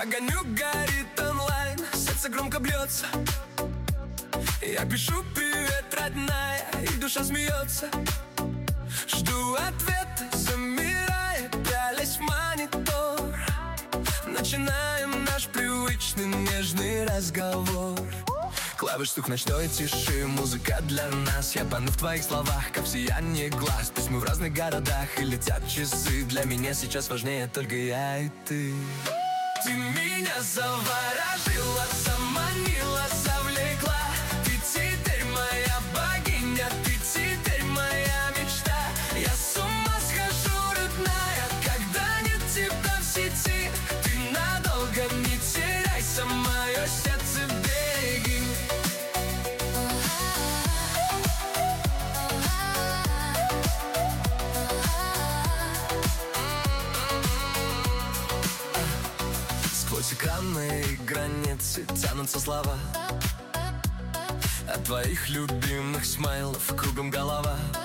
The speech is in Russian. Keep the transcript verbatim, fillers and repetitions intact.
Огонек горит онлайн, сердце громко бьется. Я пишу: привет, родная, и душа смеется. Жду ответа, замирая, пялясь в монитор. Начинаем наш привычный нежный разговор. Клавиш стук ночной тиши, музыка для нас. Я тону в твоих словах, как в сиянии глаз. Пусть мы в разных городах и летят часы, для меня сейчас важнее только я и ты. Ты меня заворожила, заманила, завлекла. Ты теперь моя богиня, ты теперь моя мечта. Я с ума схожу, родная, когда нет тебя в сети. Ты надолго не теряйся, мое сердце береги. Сквозь экранные границы тянутся слова. От твоих любимых смайлов кругом голова.